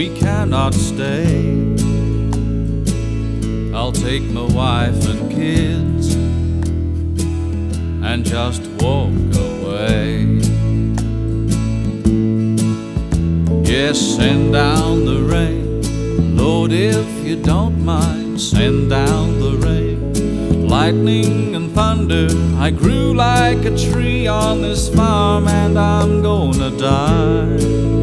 we cannot stay. I'll take my wife and kids and just walk away. Yes, send down the rain, Lord, if you don't mind, send down the rain. Lightning and thunder, I grew like a tree on this farm, and I'm gonna die.